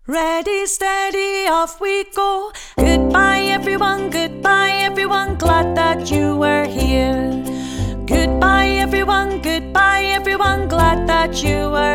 Ready, steady, off we go. Goodbye everyone, glad that you were here. Goodbye everyone, glad that you were